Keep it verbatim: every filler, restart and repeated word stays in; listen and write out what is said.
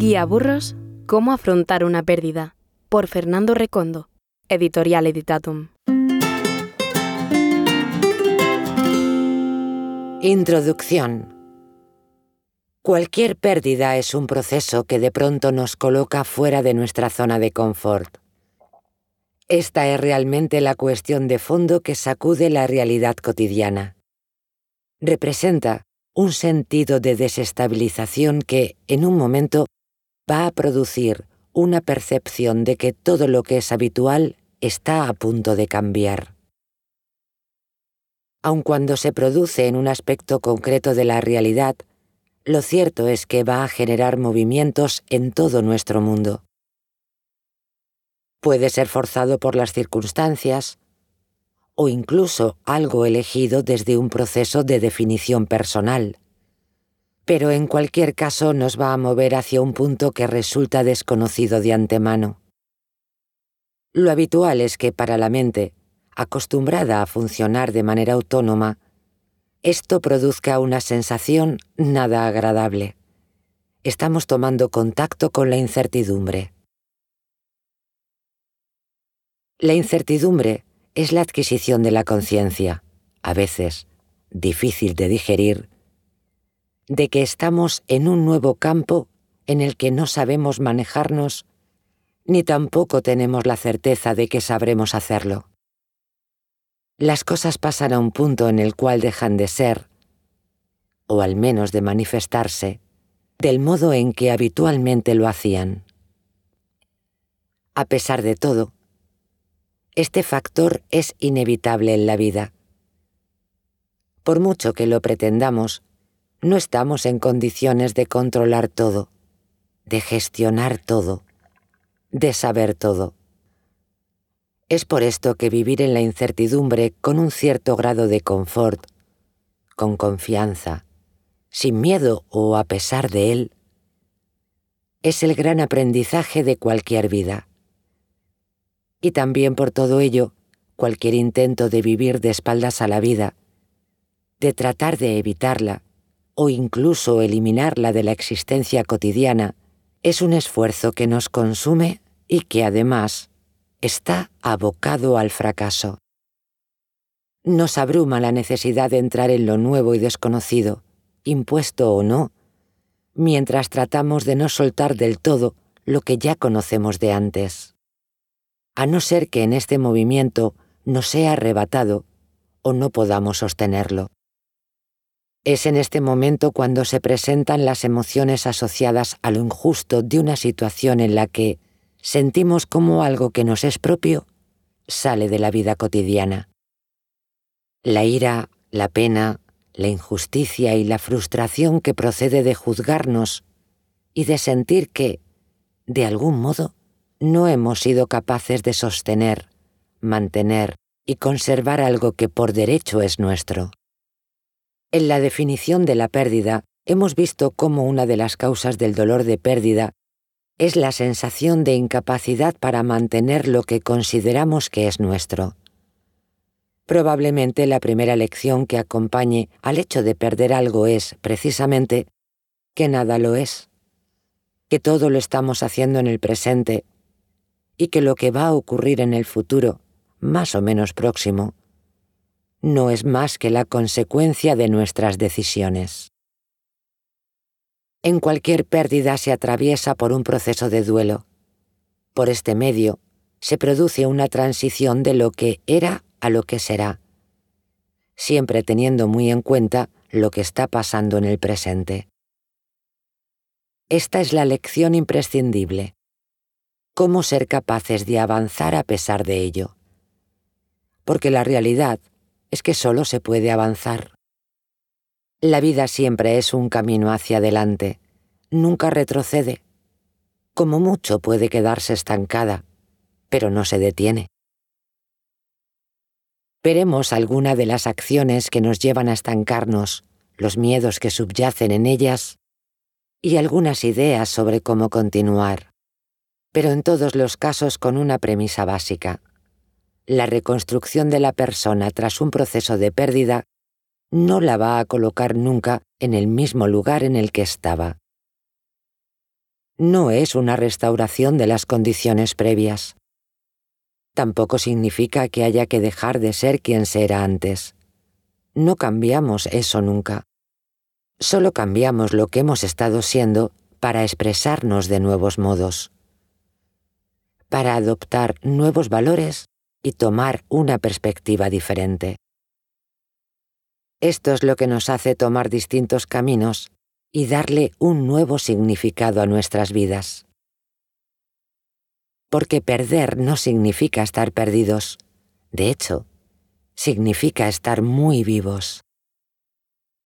Guía Burros, ¿Cómo afrontar una pérdida? Por Fernando Recondo, Editorial Editatum. Introducción. Cualquier pérdida es un proceso que de pronto nos coloca fuera de nuestra zona de confort. Esta es realmente la cuestión de fondo que sacude la realidad cotidiana. Representa un sentido de desestabilización que, en un momento, va a producir una percepción de que todo lo que es habitual está a punto de cambiar. Aun cuando se produce en un aspecto concreto de la realidad, lo cierto es que va a generar movimientos en todo nuestro mundo. Puede ser forzado por las circunstancias o incluso algo elegido desde un proceso de definición personal. Pero en cualquier caso nos va a mover hacia un punto que resulta desconocido de antemano. Lo habitual es que para la mente, acostumbrada a funcionar de manera autónoma, esto produzca una sensación nada agradable. Estamos tomando contacto con la incertidumbre. La incertidumbre es la adquisición de la conciencia, a veces difícil de digerir, de que estamos en un nuevo campo en el que no sabemos manejarnos, ni tampoco tenemos la certeza de que sabremos hacerlo. Las cosas pasan a un punto en el cual dejan de ser, o al menos de manifestarse, del modo en que habitualmente lo hacían. A pesar de todo, este factor es inevitable en la vida. Por mucho que lo pretendamos, no estamos en condiciones de controlar todo, de gestionar todo, de saber todo. Es por esto que vivir en la incertidumbre con un cierto grado de confort, con confianza, sin miedo o a pesar de él, es el gran aprendizaje de cualquier vida. Y también por todo ello, cualquier intento de vivir de espaldas a la vida, de tratar de evitarla o incluso eliminarla de la existencia cotidiana, es un esfuerzo que nos consume y que además está abocado al fracaso. Nos abruma la necesidad de entrar en lo nuevo y desconocido, impuesto o no, mientras tratamos de no soltar del todo lo que ya conocemos de antes. A no ser que en este movimiento nos sea arrebatado o no podamos sostenerlo. Es en este momento cuando se presentan las emociones asociadas a lo injusto de una situación en la que sentimos como algo que nos es propio sale de la vida cotidiana. La ira, la pena, la injusticia y la frustración que procede de juzgarnos y de sentir que, de algún modo, no hemos sido capaces de sostener, mantener y conservar algo que por derecho es nuestro. En la definición de la pérdida, hemos visto cómo una de las causas del dolor de pérdida es la sensación de incapacidad para mantener lo que consideramos que es nuestro. Probablemente la primera lección que acompañe al hecho de perder algo es, precisamente, que nada lo es, que todo lo estamos haciendo en el presente y que lo que va a ocurrir en el futuro, más o menos próximo, no es más que la consecuencia de nuestras decisiones. En cualquier pérdida se atraviesa por un proceso de duelo. Por este medio se produce una transición de lo que era a lo que será, siempre teniendo muy en cuenta lo que está pasando en el presente. Esta es la lección imprescindible. Cómo ser capaces de avanzar a pesar de ello. Porque la realidad es que solo se puede avanzar. La vida siempre es un camino hacia adelante, nunca retrocede. Como mucho puede quedarse estancada, pero no se detiene. Veremos alguna de las acciones que nos llevan a estancarnos, los miedos que subyacen en ellas y algunas ideas sobre cómo continuar. Pero en todos los casos con una premisa básica. La reconstrucción de la persona tras un proceso de pérdida no la va a colocar nunca en el mismo lugar en el que estaba. no es una restauración de las condiciones previas. Tampoco significa que haya que dejar de ser quien se era antes. No cambiamos eso nunca. Solo cambiamos lo que hemos estado siendo para expresarnos de nuevos modos, para adoptar nuevos valores y tomar una perspectiva diferente. Esto es lo que nos hace tomar distintos caminos y darle un nuevo significado a nuestras vidas. Porque perder no significa estar perdidos. De hecho, significa estar muy vivos.